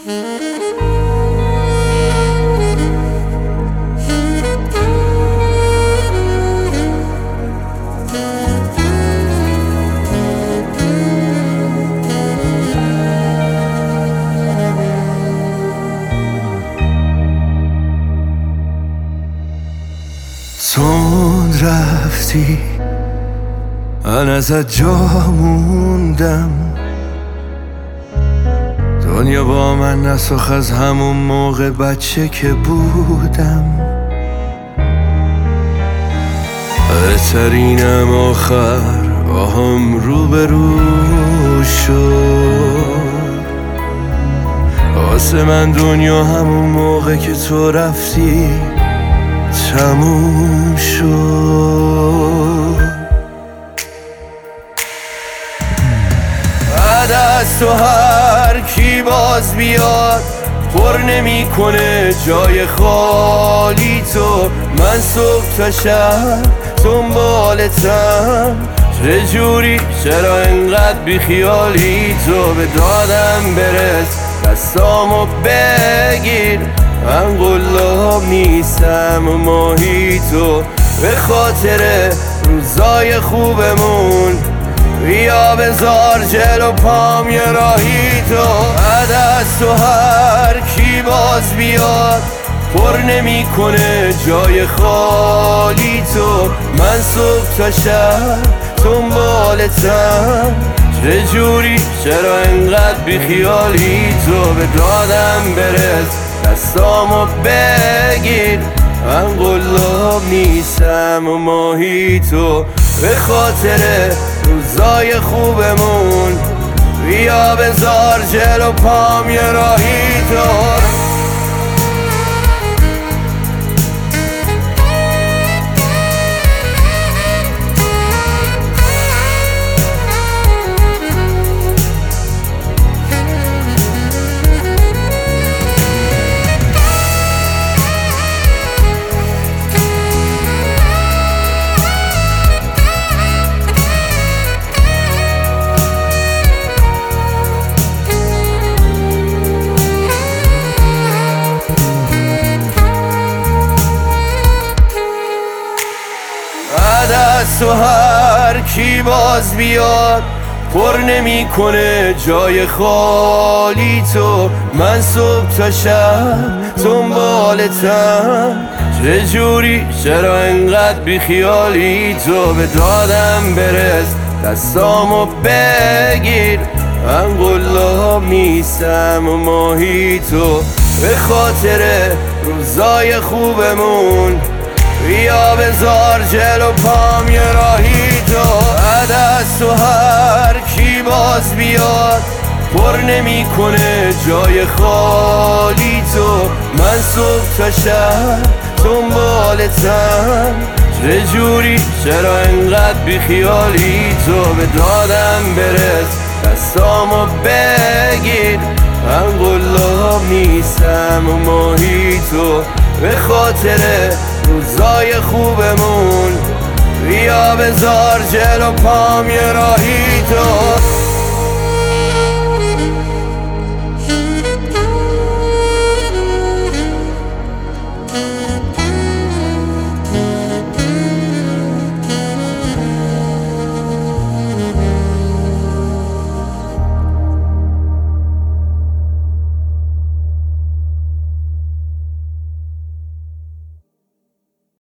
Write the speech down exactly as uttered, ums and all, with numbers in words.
تند رفتی من ازت جا موندم، دنیا با من نساخت از همون موقع بچه که بودم. بهترینم آخر با هم رو به رو شد. واسه من دنیا همون موقع که تو رفتی تموم شد. بعد از تو هر کی باز بیاد پر نمی کنه جای خالی تو. من صبح تا شب دنبالتم، چه جوری چرا انقدر بی خیالی تو. به دادم برس دستامو بگیر، من قلاب نیستم و ماهی تو. به خاطر روزای خوبمون بیا بذار جلو پام یه راهی تو. بعد از تو هر کی باز بیاد پر نمی کنه جای خالی تو. من صبح تا شب دنبالتم، چه جوری چرا انقدر بی خیالی تو. به دادم برس دستامو بگیر، من قلاب نیستم و ماهی تو. به خاطر روزای خوبمون بیا بذار جلو پام یه راهی تو. بعد از تو هر کی باز بیاد پر نمی کنه جای خالی تو. من صبح تا شب دنبالتم، چه جوری چرا انقدر بی خیالی تو. به دادم برس دستامو بگیر، من قلاب نیستم و ماهی تو. به خاطر روزای خوبمون بیا بذار جلو پام یه راهی تو. بعد از تو هر کی باز بیاد پر نمی کنه جای خالی تو. من صبح تا شب دنبالتم، چه جوری چرا انقدر بی خیالی تو. به دادم برس دستامو بگیر، من قلاب نیستم و ماهی تو. به خاطر روزای خوبمون بیا بذار جلو پام یه راهی تو.